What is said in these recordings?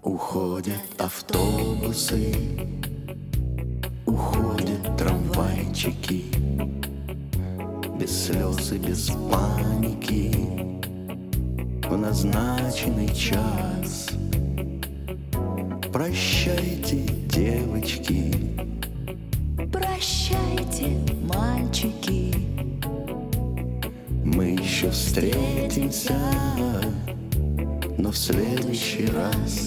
Уходят автобусы, уходят трамвайчики, без слез и без паники, в назначенный час. Прощайте, девочки, прощайте, мальчики, мы еще встретимся, но в следующий раз.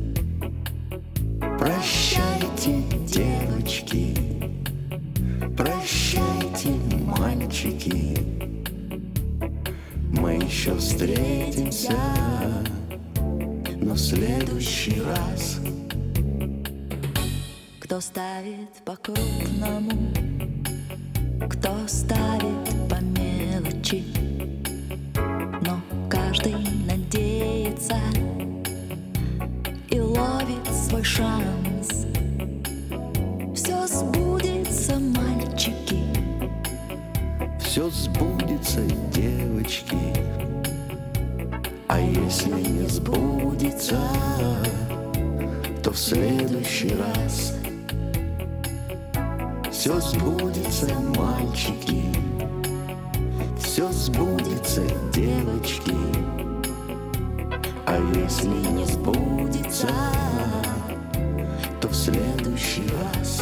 Прощайте, девочки, прощайте, мальчики, мы еще встретимся, но в следующий раз. кто ставит по-крупному, кто ставит по мелочи, но каждый надеется и ловит свой шанс. Все сбудется, мальчики, все сбудется, девочки, а если не сбудется, то в следующий раз. Все сбудется, мальчики, все сбудется, девочки, а если не сбудется, то в следующий раз.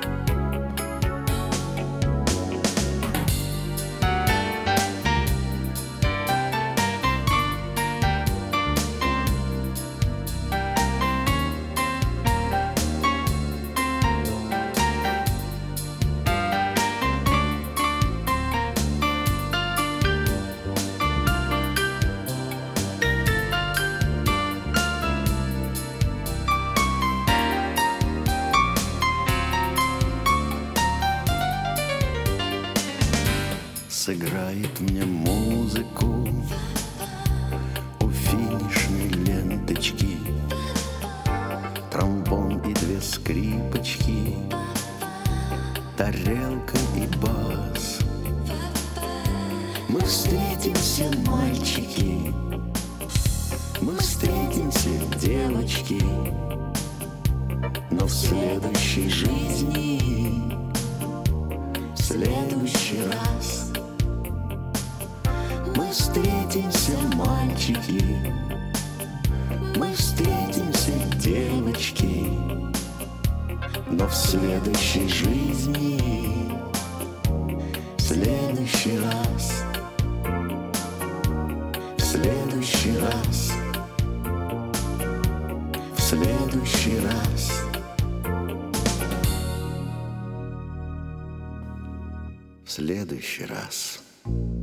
Сыграет мне музыку у финишной ленточки, тромбон и две скрипочки, тарелка и бас. Мы встретимся, мальчики, мы встретимся, девочки, но в следующей жизни, в следующий раз. Мы встретимся, мальчики, мы встретимся, девочки, но в следующей жизни, в следующий раз, в следующий раз, в следующий раз, в следующий раз.